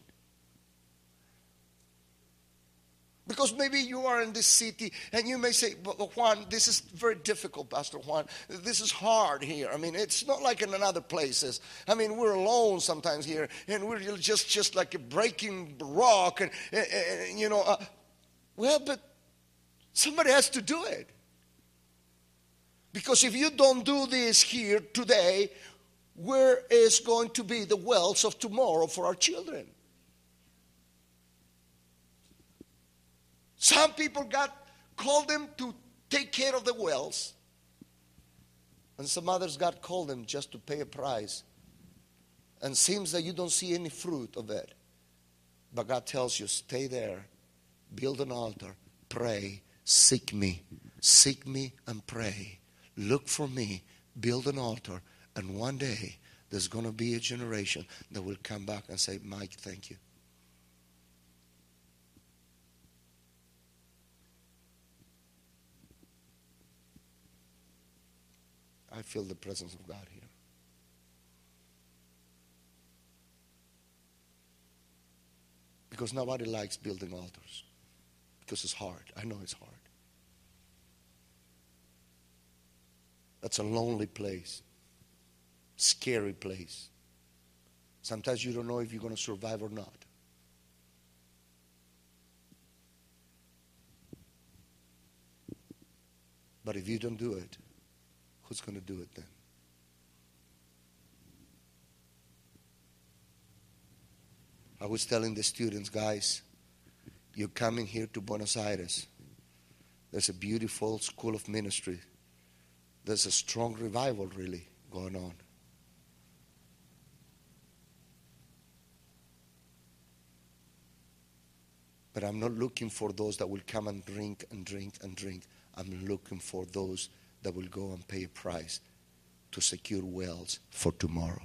Because maybe you are in this city and you may say, but Juan, this is very difficult, Pastor Juan. This is hard here. I mean, it's not like in other places. I mean, we're alone sometimes here and we're just like a breaking rock. And well, but somebody has to do it. Because if you don't do this here today, where is going to be the wells of tomorrow for our children? Some people called them to take care of the wells. And some others God called them just to pay a price. And seems that you don't see any fruit of it. But God tells you, stay there, build an altar, pray, seek me and pray. Look for me, build an altar. And one day, there's going to be a generation that will come back and say, Mike, thank you. I feel the presence of God here. Because nobody likes building altars. Because it's hard. I know it's hard. That's a lonely place. Scary place. Sometimes you don't know if you're going to survive or not. But if you don't do it, who's going to do it then? I was telling the students, guys, you're coming here to Buenos Aires. There's a beautiful school of ministry. There's a strong revival really going on. But I'm not looking for those that will come and drink and drink and drink. I'm looking for those that will go and pay a price to secure wells for tomorrow.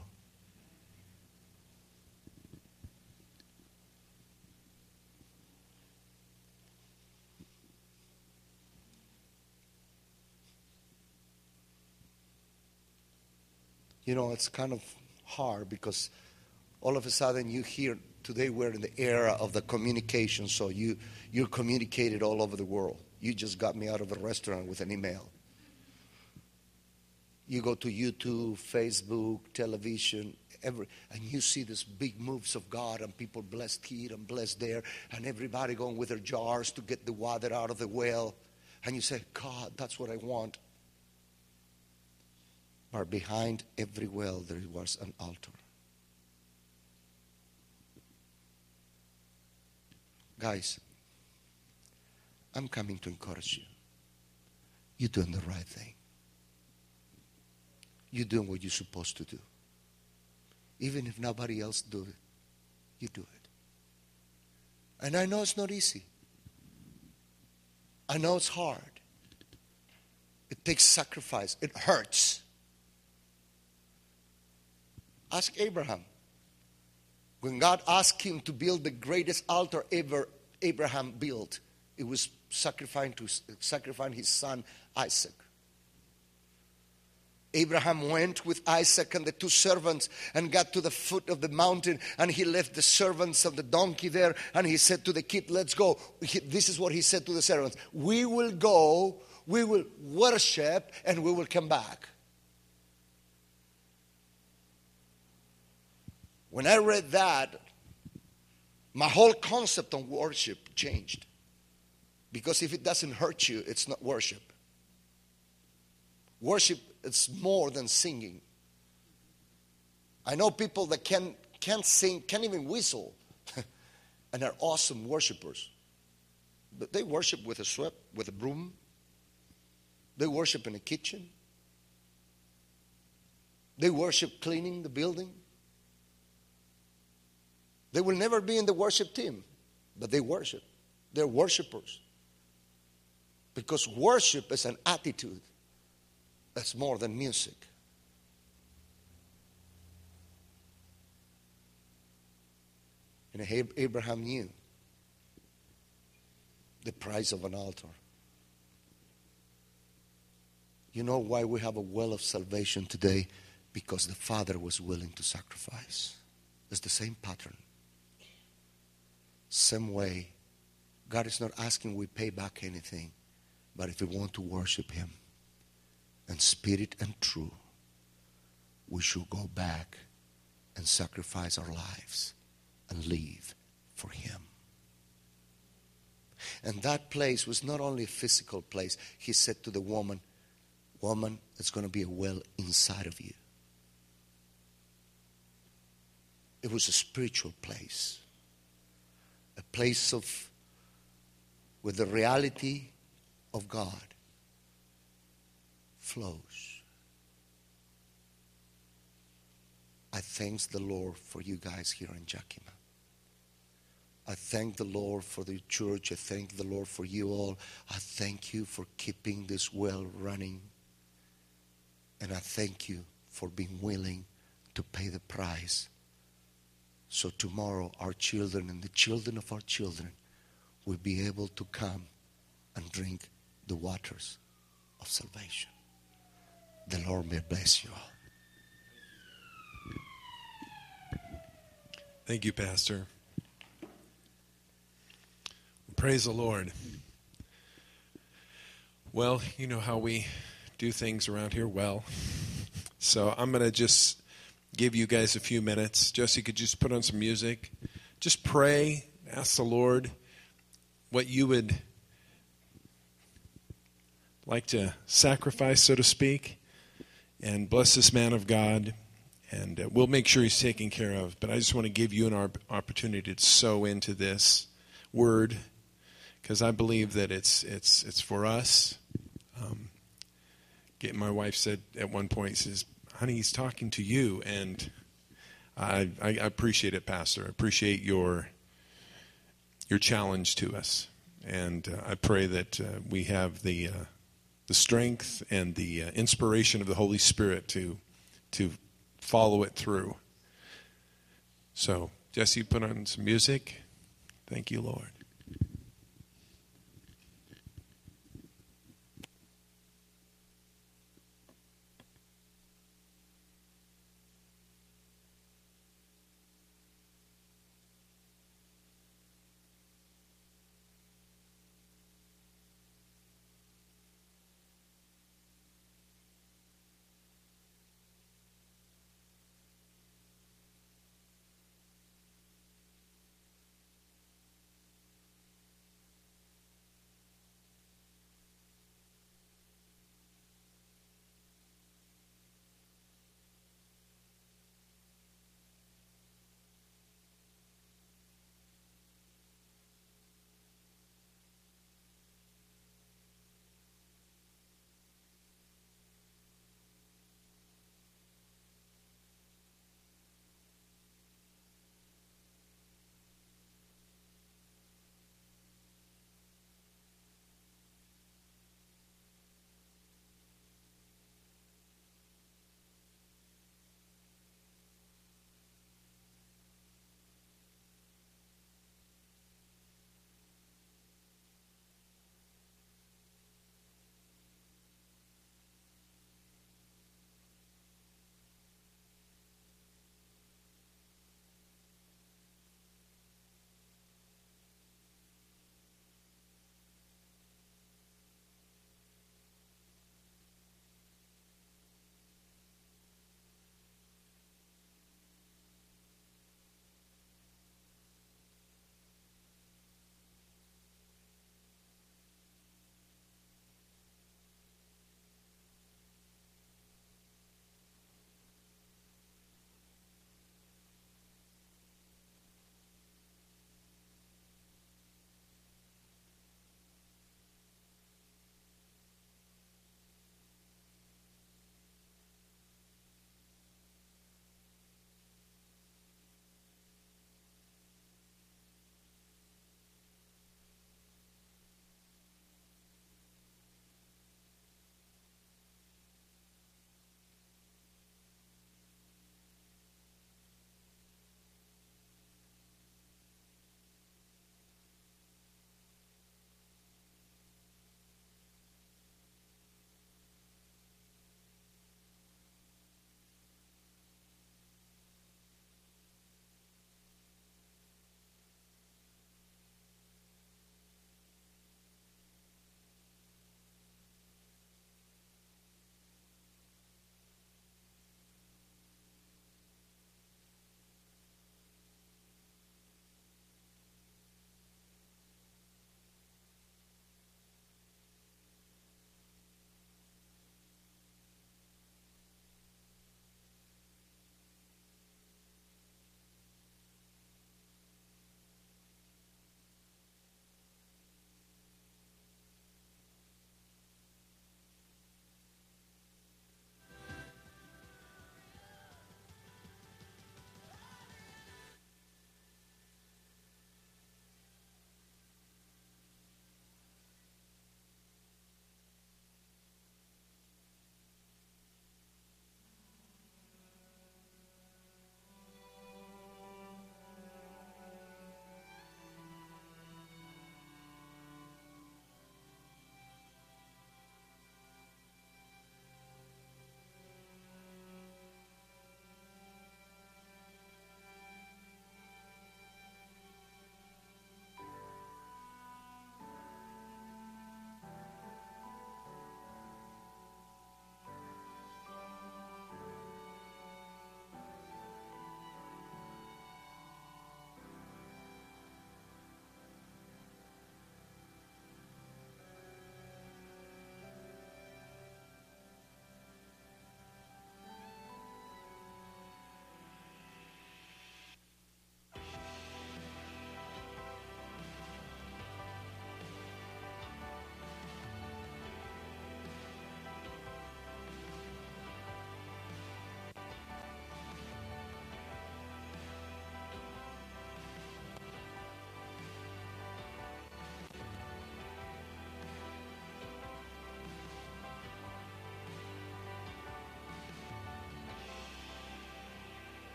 You know, it's kind of hard because all of a sudden you hear, today we're in the era of the communication, so you're communicated all over the world. You just got me out of a restaurant with an email. You go to YouTube, Facebook, television, and you see these big moves of God and people blessed here and blessed there and everybody going with their jars to get the water out of the well. And you say, God, that's what I want. But behind every well there was an altar. Guys, I'm coming to encourage you. You're doing the right thing. You're doing what you're supposed to do. Even if nobody else do it, you do it. And I know it's not easy. I know it's hard. It takes sacrifice. It hurts. Ask Abraham. When God asked him to build the greatest altar ever Abraham built, it was sacrificing his son Isaac. Abraham went with Isaac and the two servants and got to the foot of the mountain, and he left the servants of the donkey there, and he said to the kid, let's go. This is what he said to the servants. We will go, we will worship, and we will come back. When I read that, my whole concept on worship changed. Because if it doesn't hurt you, it's not worship. Worship, it's more than singing. I know people that can't sing, can't even whistle, and are awesome worshipers. But they worship with a sweep, with a broom. They worship in a kitchen. They worship cleaning the building. They will never be in the worship team, but they worship. They're worshipers. Because worship is an attitude. That's more than music. And Abraham knew the price of an altar. You know why we have a well of salvation today? Because the Father was willing to sacrifice. It's the same pattern. Same way. God is not asking we pay back anything. But if we want to worship Him in spirit and truth, we should go back and sacrifice our lives and live for Him. And that place was not only a physical place. He said to the woman, woman, it's going to be a well inside of you. It was a spiritual place. A place of where the reality of God flows. I thank the Lord for you guys here in Yakima. I thank the Lord for the church. I thank the Lord for you all. I thank you for keeping this well running. And I thank you for being willing to pay the price. So tomorrow our children and the children of our children will be able to come and drink the waters of salvation. The Lord may bless you all. Thank you, Pastor. Praise the Lord. Well, you know how we do things around here well. So I'm going to just give you guys a few minutes. Jesse, could you just put on some music? Just pray, ask the Lord what you would like to sacrifice, so to speak, and bless this man of God. And we'll make sure he's taken care of. But I just want to give you an opportunity to sow into this word, because I believe that it's for us. My wife said at one point, says, honey, he's talking to you. And I appreciate it, Pastor. I appreciate your challenge to us. And I pray that we have the strength and the inspiration of the Holy Spirit to follow it through. So, Jesse, put on some music. Thank you, Lord.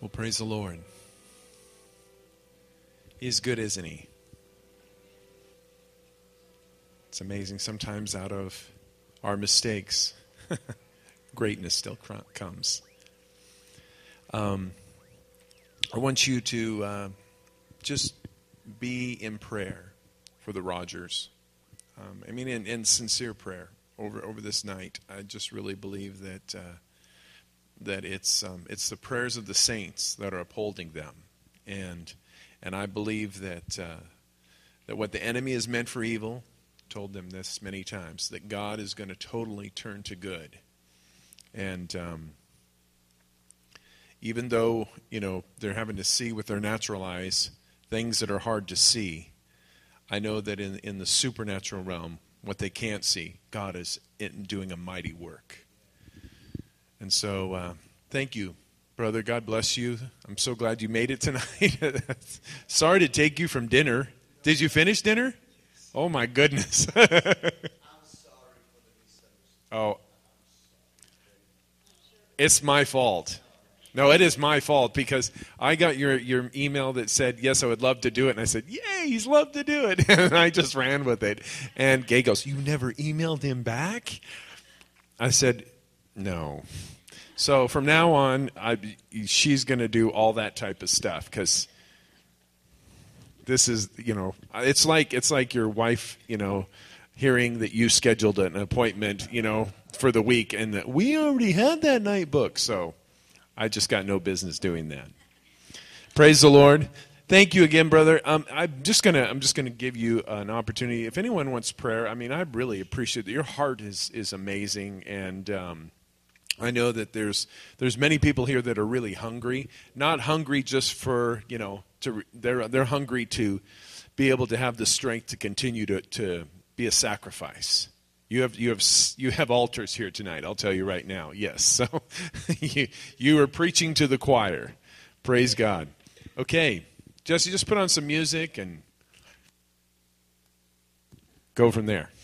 Well, praise the Lord. He's good, isn't he? It's amazing. Sometimes out of our mistakes, greatness still comes. I want you to just be in prayer for the Rogers. In sincere prayer over this night. I just really believe that it's the prayers of the saints that are upholding them, and I believe that what the enemy is meant for evil, told them this many times, that God is going to totally turn to good. And even though they're having to see with their natural eyes things that are hard to see, I know that in the supernatural realm, what they can't see, God is doing a mighty work. And so, thank you, brother. God bless you. I'm so glad you made it tonight. Sorry to take you from dinner. Did you finish dinner? Oh, my goodness. I'm sorry for the misunderstanding. Oh, it's my fault. No, it is my fault because I got your email that said, yes, I would love to do it. And I said, yay, he's love to do it. And I just ran with it. And Gay goes, you never emailed him back? I said, no. So from now on, she's going to do all that type of stuff because this is, it's like your wife, hearing that you scheduled an appointment, for the week and that we already had that night booked. So I just got no business doing that. Praise the Lord. Thank you again, brother. I'm just gonna give you an opportunity. If anyone wants prayer, I really appreciate that. Your heart is amazing, and I know that there's many people here that are really hungry. Not hungry just for they're hungry to be able to have the strength to continue to be a sacrifice. You have altars here tonight. I'll tell you right now. Yes, so you are preaching to the choir. Praise God. Okay, Jesse, just put on some music and go from there.